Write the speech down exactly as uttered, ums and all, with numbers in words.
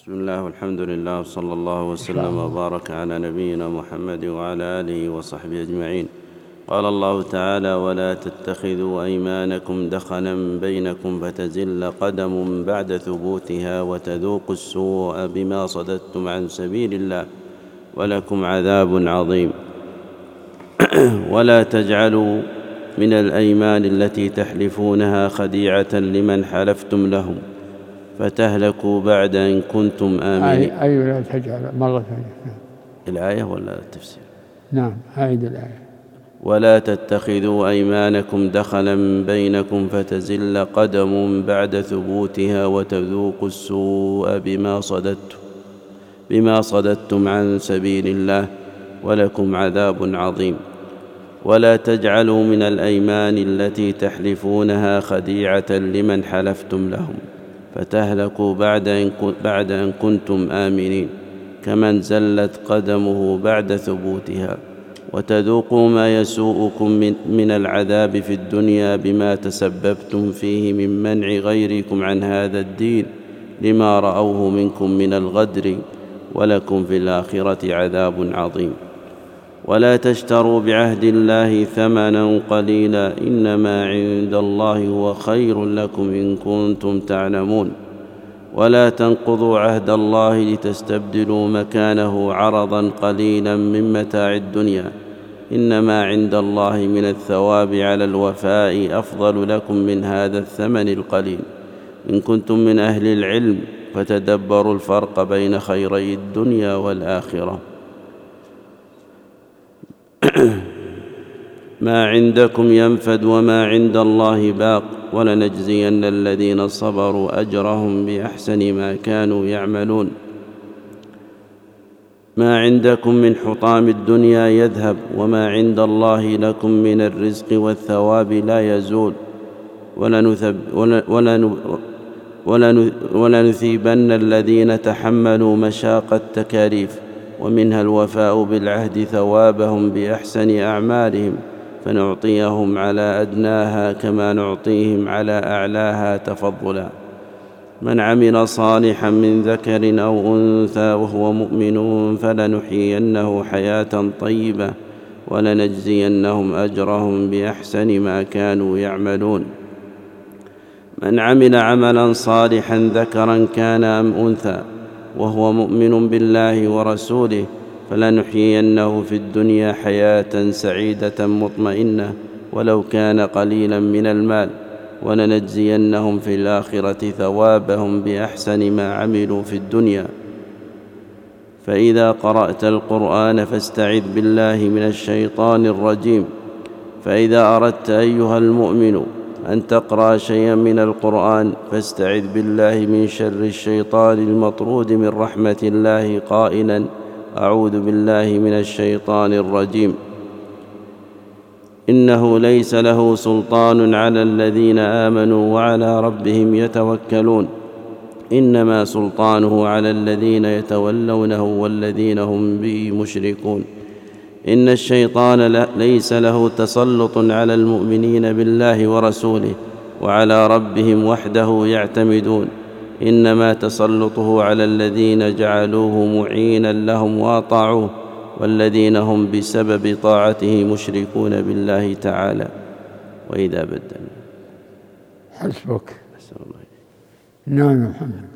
بسم الله والحمد لله وصلى الله وسلم وبارك على نبينا محمد وعلى آله وصحبه أجمعين. قال الله تعالى: ولا تتخذوا أيمانكم دخلا بينكم فتزل قدم بعد ثبوتها وتذوقوا السوء بما صددتم عن سبيل الله ولكم عذاب عظيم. ولا تجعلوا من الأيمان التي تحلفونها خديعة لمن حلفتم لهم فتهلكوا بعد إن كنتم آمنين. أي أي لا تجعل مرة ثانية. الآية ولا التفسير؟ نعم، أعيد الآية. ولا تتخذوا أيمانكم دخلا بينكم فتزل قدم بعد ثبوتها وتذوقوا السوء بما صددتم بما صددتم عن سبيل الله ولكم عذاب عظيم. ولا تجعلوا من الأيمان التي تحلفونها خديعة لمن حلفتم لهم فتهلكوا بعد إن, بعد أن كنتم آمنين كمن زلت قدمه بعد ثبوتها وتذوقوا ما يسوءكم من, من العذاب في الدنيا بما تسببتم فيه من منع غيركم عن هذا الدين لما رأوه منكم من الغدر ولكم في الآخرة عذاب عظيم. ولا تشتروا بعهد الله ثمنا قليلا إنما عند الله هو خير لكم إن كنتم تعلمون. ولا تنقضوا عهد الله لتستبدلوا مكانه عرضا قليلا من متاع الدنيا إنما عند الله من الثواب على الوفاء أفضل لكم من هذا الثمن القليل إن كنتم من أهل العلم فتدبروا الفرق بين خيري الدنيا والآخرة. ما عندكم ينفد وما عند الله باق ولنجزين الذين صبروا أجرهم بأحسن ما كانوا يعملون. ما عندكم من حطام الدنيا يذهب وما عند الله لكم من الرزق والثواب لا يزول. ولنثب ولن ولن ولنثيبن الذين تحملوا مشاق التكاليف ومنها الوفاء بالعهد ثوابهم بأحسن أعمالهم فنعطيهم على أدناها كما نعطيهم على أعلاها تفضلا. من عمل صالحا من ذكر أو أنثى وهو مؤمن فلنحيينه حياة طيبة ولنجزينهم أجرهم بأحسن ما كانوا يعملون. من عمل عملا صالحا ذكرا كان أم أنثى وهو مؤمن بالله ورسوله فلنحيينه في الدنيا حياة سعيدة مطمئنة ولو كان قليلا من المال ولنجزينهم في الآخرة ثوابهم بأحسن ما عملوا في الدنيا. فإذا قرأت القرآن فاستعذ بالله من الشيطان الرجيم. فإذا أردت أيها المؤمن أن تقرأ شيئا من القرآن فاستعذ بالله من شر الشيطان المطرود من رحمة الله قائلا: أعوذ بالله من الشيطان الرجيم. إنه ليس له سلطان على الذين آمنوا وعلى ربهم يتوكلون إنما سلطانه على الذين يتولونه والذين هم به مشركون. إن الشيطان ليس له تسلط على المؤمنين بالله ورسوله وعلى ربهم وحده يعتمدون إنما تسلطه على الذين جعلوه معينا لهم وأطاعوه والذين هم بسبب طاعته مشركون بالله تعالى. وإذا بدلنا حسبك. نعم محمد.